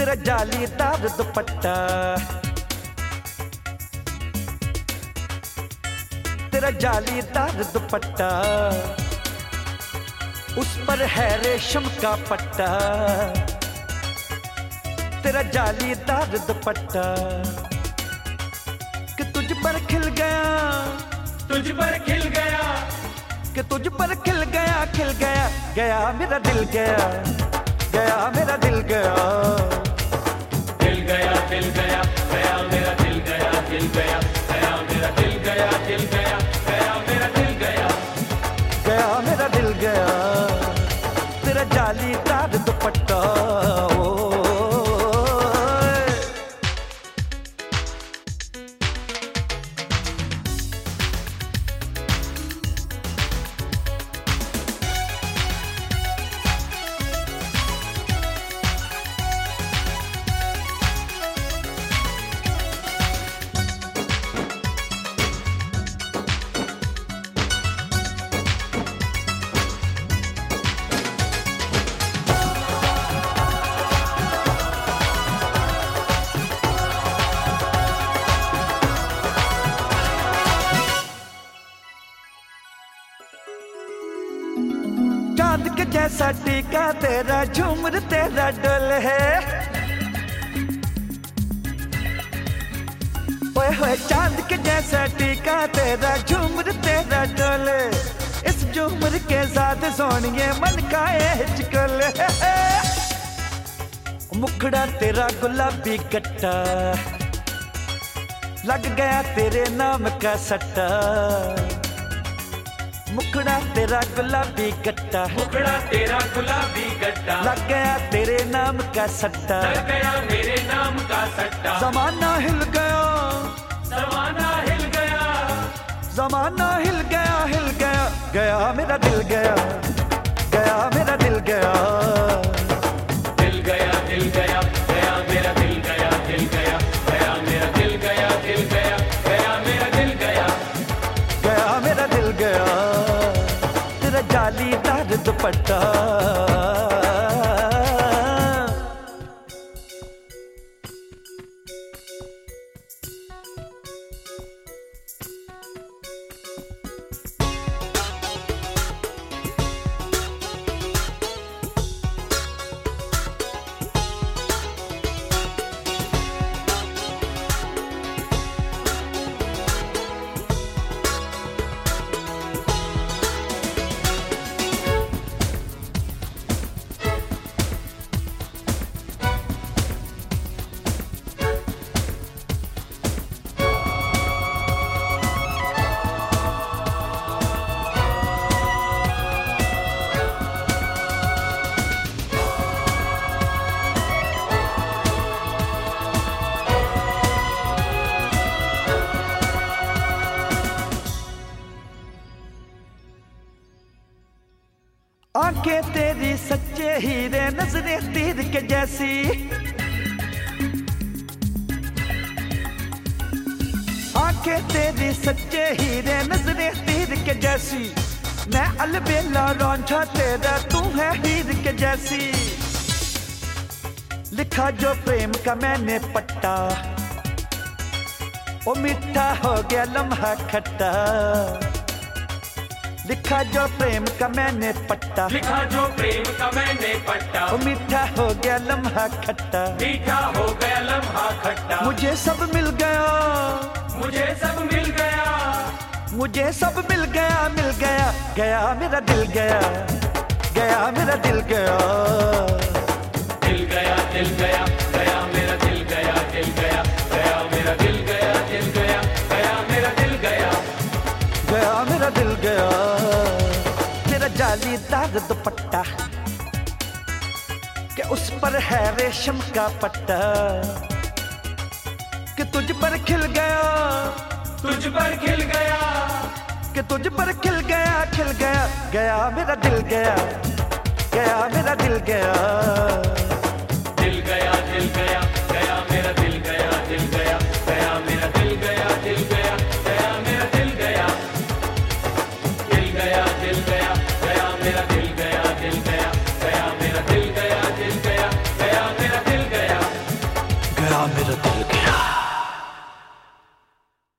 तेरा जालीदार दुपट्टा, तेरा जालीदार दुपट्टा, उस पर है रेशम का पट्टा। तेरा जालीदार दुपट्टा कि तुझ पर खिल गया, तुझ पर खिल गया, कि तुझ पर खिल गया, खिल गया, गया मेरा दिल गया, गया मेरा दिल गया, दिल गया, दिल गया, गया मेरा दिल गया, दिल गया, गया मेरा दिल गया, दिल गया, गया मेरा दिल गया, गया मेरा दिल गया। तेरा जालीदार दुपट्टा चांद के जैसा टीका तेरा, झूमर तेरा डोल है। ओए होए चांद के जैसा टीका तेरा, झूमर तेरा डोल। इस झूमर के साथ सोनिए मन का हिचकोल। मुखड़ा तेरा गुलाबी गट्टा, लग गया तेरे नाम का सट्टा। मुखड़ा तेरा गुलाबी गट्टा, मुखड़ा तेरा गुलाबी गट्टा, लग गया तेरे नाम का सट्टा। लग गया मेरे नाम का सट्टा। जमाना हिल गया, जमाना हिल गया, जमाना हिल गया, हिल गया, गया मेरा दिल गया, गया मेरा दिल गया, दिल गया, दिल गया, गया मेरा दिल गया, दिल गया, गया मेरा दिल गया, दिल गया, गया मेरा दिल गया, गया मेरा दिल गया। तेरा जालीदार दुपट्टा आंखें तेरी सच्चे हीरे, नजरें तीर के जैसी। आंखें तेरी सच्चे हीरे, नजरें तीर के जैसी। मैं अलबेला रौंझा तेरा, तू है हीर के जैसी। लिखा जो प्रेम का मैंने पट्टा, ओ मीठा हो गया लम्हा खट्टा। लिखा जो प्रेम का मैंने पट्टा, लिखा जो प्रेम का मैंने पट्टा। ओ मीठा हो गया लम्हा खट्टा, मीठा हो गया लम्हा खट्टा। मुझे सब मिल गया, मुझे सब मिल गया, मुझे सब मिल गया, मिल गया, गया मेरा दिल गया, गया मेरा दिल गया, दिल गया, दिल गया, गया मेरा दिल गया, दिल गया, गया मेरा दिल गया, दिल गया, गया मेरा दिल गया, गया मेरा दिल गया। तेरा जालीदार दुपट्टा कि उस पर है रेशम का पट्टा। कि तुझ पर खिल गया, तुझ पर खिल गया, कि तुझ पर खिल गया, खिल गया, गया मेरा दिल गया, गया मेरा दिल गया।